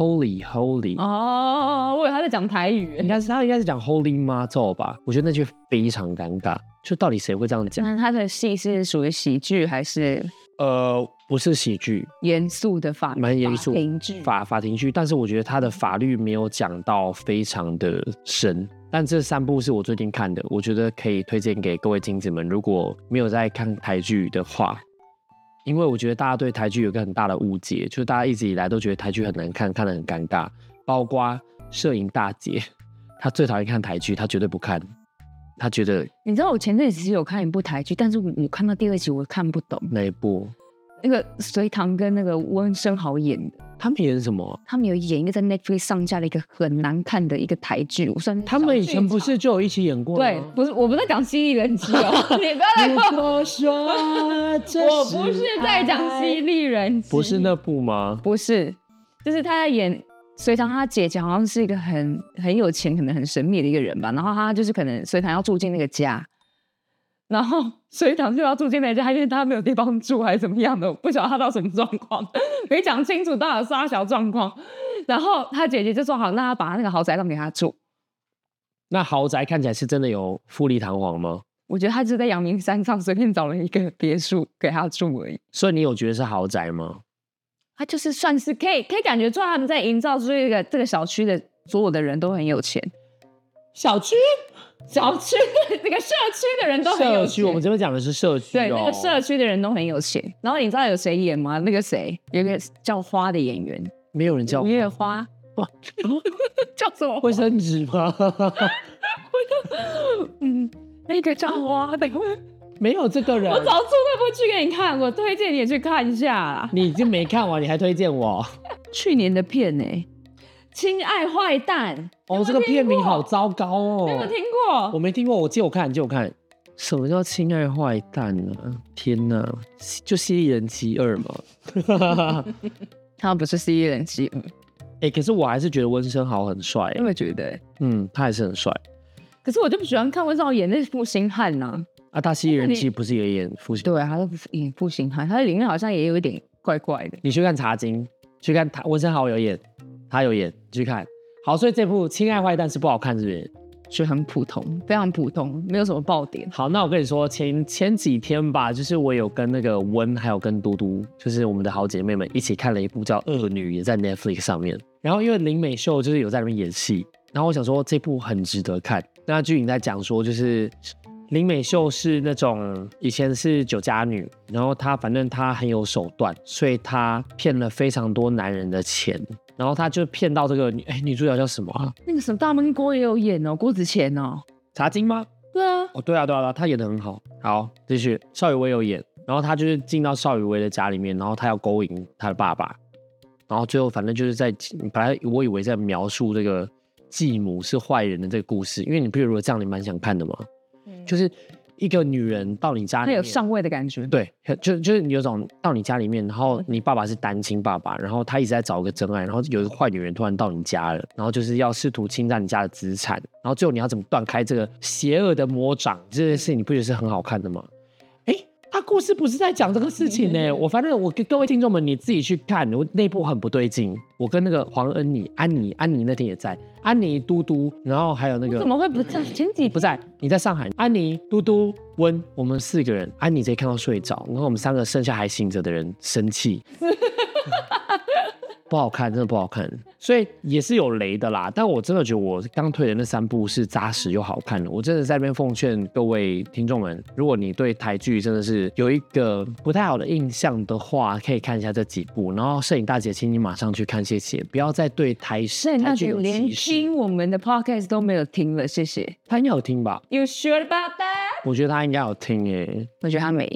Holy 哦，我以为他在讲台语， 他应该是讲 Holy 妈祖吧？我觉得那句非常尴尬，就到底谁会这样讲？ 那他的戏是属于喜剧还是？ 不是喜剧， 严肃的蛮严肃法庭剧， 法庭剧，但是我觉得他的法律没有讲到非常的深。但这3部是我最近看的，我觉得可以推荐给各位金子们，如果没有在看台剧的话。因为我觉得大家对台剧有个很大的误解，就是大家一直以来都觉得台剧很难看，看得很尴尬。包括摄影大姐，她最讨厌看台剧，她绝对不看。她觉得， 你知道我前阵子其实有看一部台剧，但是我看到第2集我看不懂。 哪一部？ 那个隋棠跟那个温升豪演的。 他们演什么？ 他们有演一个在 Netflix 上架的一个很难看的一个台剧，我算他们以前不是就有一起演过吗？ 对，不是，我不是在讲犀利人妻哦，你不要再跟我说，我不是在讲犀利人妻， 不是那部吗？ 不是，就是他在演隋棠，他姐姐好像是一个很有钱，可能很神秘的一个人吧，然后他就是可能隋棠要住进那个家。然后隋棠就要住进那家，因为他没有地方住还是怎么样的，我不晓得他到什么状况，没讲清楚到底啥小状况。然后他姐姐就说好，那他把他那个豪宅让给他住。 那豪宅看起来是真的有富丽堂皇吗？ 我觉得他就是在阳明山上随便找了一个别墅给他住而已。 所以你有觉得是豪宅吗？ 他就是算是可以感觉出来他们在营造出这个小区的所有的人都很有钱。小区这个社区的人都很有钱。 社区，我们这边讲的是社区、 对，那个社区的人都很有钱。然后你知道有谁演吗？那个谁，有一个叫花的演员， 没有人叫五月花，叫什么？ 卫生纸吗？ 那个叫花的， 没有这个人。 我找出那部剧给你看，我推荐你也去看一下啦。 你已经没看完，你还推荐我？ 去年的片欸，亲爱坏蛋。 哦，这个片名好糟糕哦！ 你有没有听过？ 我没听过，我借我看。什么叫亲爱坏蛋呢？天哪，就犀利人妻2嘛。 他不是犀利人妻2。 可是我还是觉得温升豪很帅。 我也觉得， 他还是很帅。 可是我就不喜欢看温升豪演那负心汉呐。 他犀利人妻不是也演负心？ 对啊，他是演负心汉，他在里面好像也有一点怪怪的。 你去看茶金，去看温升豪有演，他有演，去看。好，所以这部《亲爱坏蛋》是不好看，是不是？ 就很普通，非常普通，没有什么爆点。 好，那我跟你说，前几天吧，就是我有跟那个温，还有跟嘟嘟，就是我们的好姐妹们一起看了一部叫《恶女》，也在 Netflix 上面。然后因为林美秀就是有在那边演戏，然后我想说这部很值得看。那剧影在讲说，就是林美秀是那种以前是酒家女，然后反正她很有手段，所以她骗了非常多男人的钱。然后他就骗到这个女主角叫什么啊？ 那个什么大闷锅也有演哦，郭子乾哦。 茶金吗？ 对啊。 对啊，他演得很好。好，继续。邵雨薇有演，然后他就是进到邵雨薇的家里面，然后他要勾引他的爸爸，然后最后反正就是本来我以为在描述这个继母是坏人的这个故事，因为你不如果这样，你蛮想看的嘛。就是一个女人到你家里面， 她有上位的感觉。 对，就是你有种到你家里面，然后你爸爸是单亲爸爸，然后他一直在找个真爱，然后有一个坏女人突然到你家了，然后就是要试图侵占你家的资产，然后最后你要怎么断开这个邪恶的魔掌，这件事情你不觉得是很好看的吗？他故事不是在讲这个事情呢。我跟各位听众们，你自己去看，我那部很不对劲。我跟那个黄安妮那天也在，安妮、嘟嘟，然后还有那个怎么会不在？前几不在，你在上海，安妮、嘟嘟、温，我们4个人，安妮直接看到睡着，然后我们3个剩下还醒着的人生气。不好看，真的不好看，所以也是有雷的啦。但我真的觉得我刚推的那3部是扎实又好看的。我真的在这边奉劝各位听众们，如果你对台剧真的是有一个不太好的印象的话，可以看一下这几部。然后摄影大姐，请你马上去看，谢谢，不要再对台剧有连歧视。 听我们的 podcast 都没有听了，谢谢。 他应该有听吧 You sure about that？ 我觉得他应该有听耶。 我觉得他没有。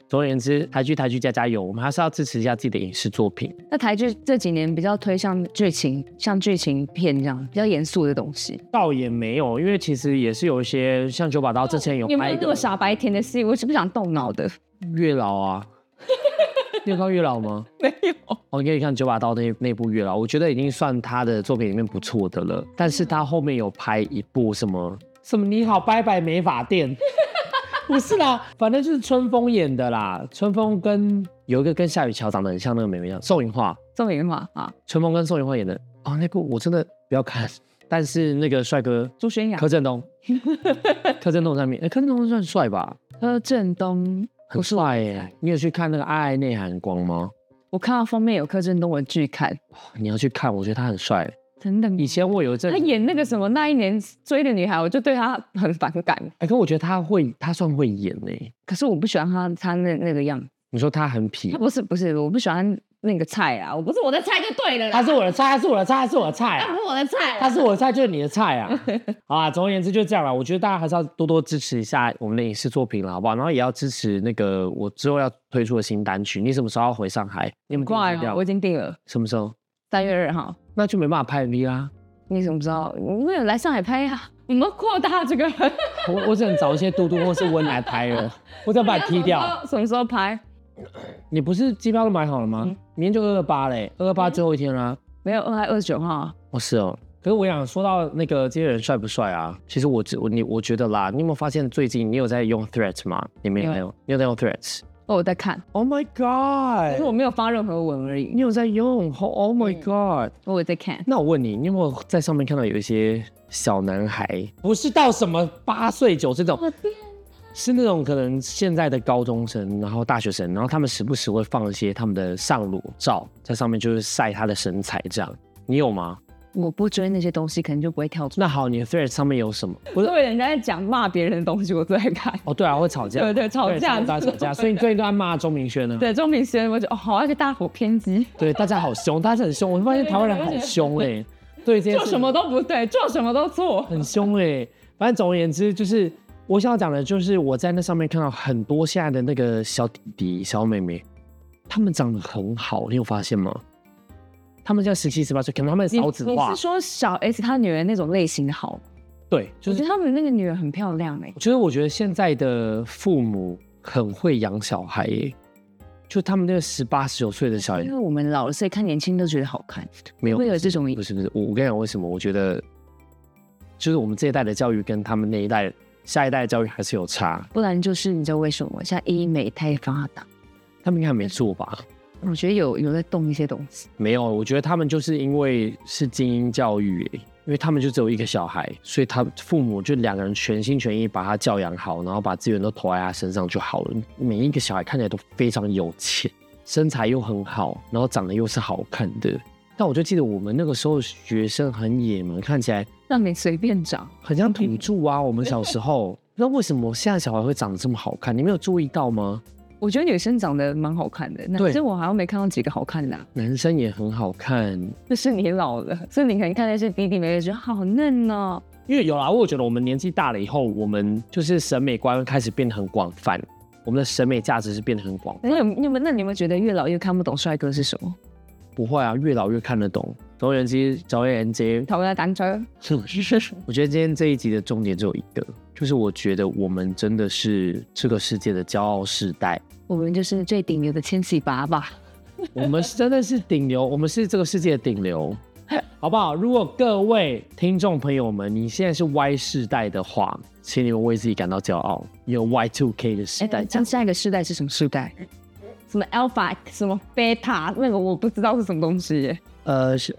总而言之，台剧加油，我们还是要支持一下自己的影视作品。 那台剧这几年比较推向剧情，像剧情片这样比较严肃的东西。 倒也没有，因为其实也是有一些像九把刀之前有拍一个有没有那么傻白甜的戏？我是不想动脑的。 月老啊。你有看月老吗？ 没有。 你可以看九把刀那部月老，我觉得已经算他的作品里面不错的了。但是他后面有拍一部什么你好拜拜美发店，不是啦，反正就是春风演的啦。春风跟有一个跟夏雨乔长得很像那个妹妹一样，宋芸樺啊。春风跟宋芸樺演的那部我真的不要看。但是那个帅哥朱轩雅、 柯震东在面，柯震东算帅吧？ 柯震东很帅耶！你有去看那个《爱爱内涵光》吗？ 我看到封面有柯震东，我去看。 你要去看，我觉得他很帅。 真的？ 以前我有一阵他演那个什么那一年追的女孩，我就对他很反感。 可我觉得他算会演耶。 可是我不喜欢他那个样。 你说他很痞？ 他不是，我不喜欢那个菜啊！我不是我的菜就对了啦。 他是我的菜，他是我的菜啊！ 他不是我的菜， 他是我的菜就是你的菜啊！好啦，总而言之就这样啦。我觉得大家还是要多多支持一下我们的影视作品了，好不好？然后也要支持那个我之后要推出的新单曲。你什么时候要回上海？你有没有快哦，我已经定了。 什么时候 ？3月2号。 那就没办法拍 MV 啦。 你怎么知道？我没有来上海拍啊。我们扩大这个。 我只能找一些嘟嘟或是温来拍了，我再把你踢掉。 什么时候拍？ 你不是机票都买好了吗？明天就228嘞，228最后一天啦。 没有，还29号。 是哦。可是我想说到那个这些人帅不帅啊？其实我觉得啦，你有没有发现最近你有在用 Threads 吗？你没有？你有在用 Threads？ 我在看。 Oh my god！ 可是我没有发任何文而已。 你有在用 ？Oh my god！ 我有在看。 那我问你，你有没有在上面看到有一些小男孩，不是到什么8岁9岁这种？是那种可能现在的高中生，然后大学生，然后他们时不时会放一些他们的上裸照在上面，就是晒他的身材这样。你有吗？ 我不追那些东西，可能就不会跳出。 那好，你的 Threads 上面有什么？不是人家在讲骂别人的东西，我都在看。 对啊，会吵架。 对，吵架。 所以你最近都在骂钟明轩呢？ 对，钟明轩，我觉得好，那个大火偏激。 对，大家好凶，大家很凶。我发现台湾人好凶哎，对这些做什么都不对，做什么都错， 很凶哎。反正总而言之，就是我想要讲的，就是我在那上面看到很多现在的那个小弟弟、小妹妹，他们长得很好，你有发现吗？他们现在17、18岁，可能他们少子化。 你是说小 S 她女儿那种类型的好？ 对，就是我觉得他们那个女儿很漂亮哎。 我觉得现在的父母很会养小孩耶，就他们那个18、19岁的小孩。 因为我们老了，所以看年轻都觉得好看。 没有， 会有这种不是，我跟你讲为什么？我觉得就是我们这一代的教育跟他们那一代、下一代的教育还是有差。 不然就是你知道为什么？现在医美太发达， 他们应该没做吧？ 我觉得有在动一些东西。 没有，我觉得他们就是因为是精英教育耶，因为他们就只有一个小孩，所以他父母就2个人全心全意把他教养好，然后把资源都投在他身上就好了。每一个小孩看起来都非常有钱，身材又很好，然后长得又是好看的。但我就记得我们那个时候学生很野蛮，看起来让你随便长， 很像土著啊。我们小时候，不知道为什么现在小孩会长得这么好看，你没有注意到吗？ 我觉得女生长得蛮好看的，男生我好像没看到几个好看的男生也很好看。 那是你老了，所以你可能看那些弟弟妹妹觉得好嫩哦。 因为有啦，我觉得我们年纪大了以后，我们就是审美观开始变得很广泛，我们的审美价值是变得很广泛。 那你有没有觉得越老越看不懂帅哥是什么？ 不会啊，越老越看得懂。总而言之，找人接讨论单车。 我觉得今天这一集的重点只有一个，就是我觉得我们真的是这个世界的骄傲世代， 我们就是最顶流的千禧爸爸。 我们真的是顶流，我们是这个世界的顶流，好不好？如果各位听众朋友们，你现在是 Y 世代的话，请你们为自己感到骄傲，有 Y2K 的时代。 像下一个世代是什么世代？什么 Alpha， 什么 Beta， 那个我不知道是什么东西耶。 是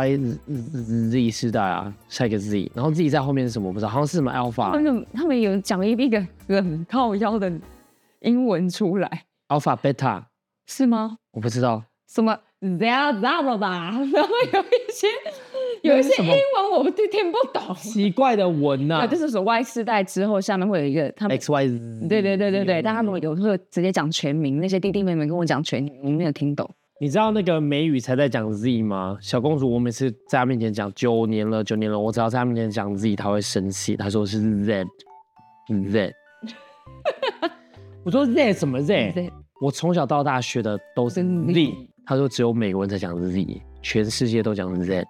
XYZ 世代啊，下一个 Z， 然后 Z 在后面是什么我不知道，好像是什么 Alpha。他们有讲一个很靠腰的英文出来 ，Alpha、Beta 是吗？ 我不知道。 什么 Zeta 吧，然后有一些英文我听不懂， 奇怪的文啊。 就是说 Y 世代之后，下面会有一个他们 XYZ。 对，但他们有时候直接讲全名，那些弟弟妹妹跟我讲全名，我没有听懂。 你知道那个美语才在讲 Z 吗？小公主，我每次在她面前讲9年了，我只要在她面前讲 Z， 她会生气，她说是 Z。我说 Z 什么 Z？ 我从小到大学的都是 Z， 他说只有美国人才讲 Z， 全世界都讲 Z。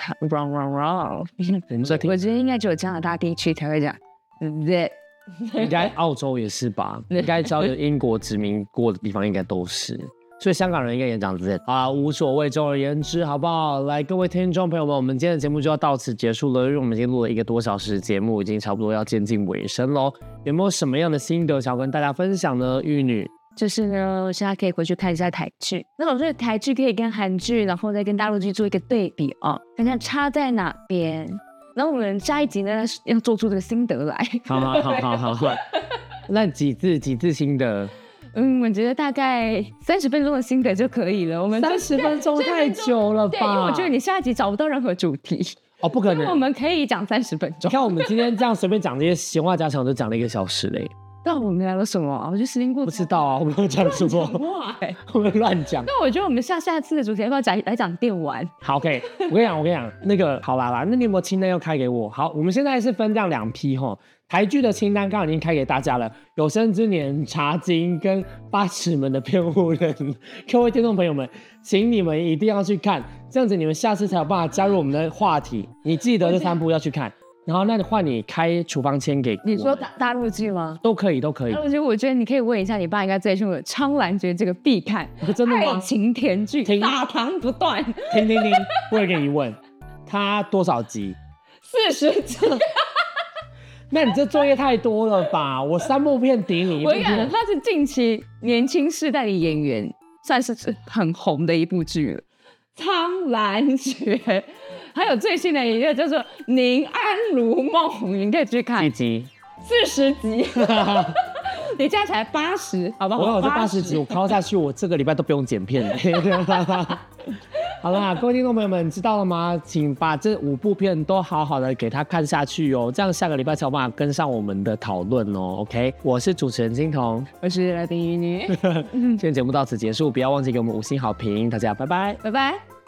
wrong。我觉得应该只有加拿大地区才会讲 Z。 应该澳洲也是吧？应该只要有英国殖民过的地方，应该都是。所以香港人应该也讲 Z 啊，无所谓，总而言之，好不好？来，各位听众朋友们，我们今天的节目就要到此结束了，因为我们已经录了1个多小时的节目，已经差不多要接近尾声喽。有没有什么样的心得想要跟大家分享呢？玉女， 就是呢，现在可以回去看一下台剧，那我觉得台剧可以跟韩剧，然后再跟大陆剧做一个对比哦，看看差在哪边。然后我们下一集呢要做出这个心得来。 好，那几字心得？ 我觉得大概30分钟的心得就可以了。我们 30分钟太久了吧？ 对，因为我觉得你下一集找不到任何主题。 哦，不可能。 我们可以讲30分钟。 你看我们今天这样随便讲这些闲话家常，就讲了1个小时嘞。 那我们聊了什么啊？我觉得时间过不知道啊，我们有讲什么？我们乱讲。 那我觉得我们下次的主题要不要来讲电玩？ 好 ，OK。我跟你讲，那个好啦，那你有没有清单要开给我？好，我们现在是分这样2批齁。台剧的清单刚刚已经开给大家了，《有生之年》、《茶金》跟《八尺门的辩护人》。各位听众朋友们，请你们一定要去看，这样子你们下次才有办法加入我们的话题。你记得这3部要去看。然后那你换你开处方签给我。 你说大陆剧吗？ 都可以。 我觉得你可以问一下你爸，应该最近有《苍兰诀》这个必看， 真的吗？ 爱情甜剧，大唐不断。 停，我有个疑问，它多少集 ？40集。 那你这作业太多了吧？我3部片顶你一部片。 我跟你讲，那是近期年轻世代的演员算是很红的一部剧了，《苍兰诀》。还有最新的一个叫做《宁安如梦》，你可以去看。 几集 ？40集。你加起来80，好不好？ 我这80集，我敲下去，我这个礼拜都不用剪片了。好啦，各位听众朋友们，知道了吗？请把这5部片都好好的给他看下去哦，这样下个礼拜才有办法跟上我们的讨论哦。OK， 我是主持人金童， 我是来宾玉女。 今天节目到此结束，不要忘记给我们5星好评，大家拜拜， 拜拜。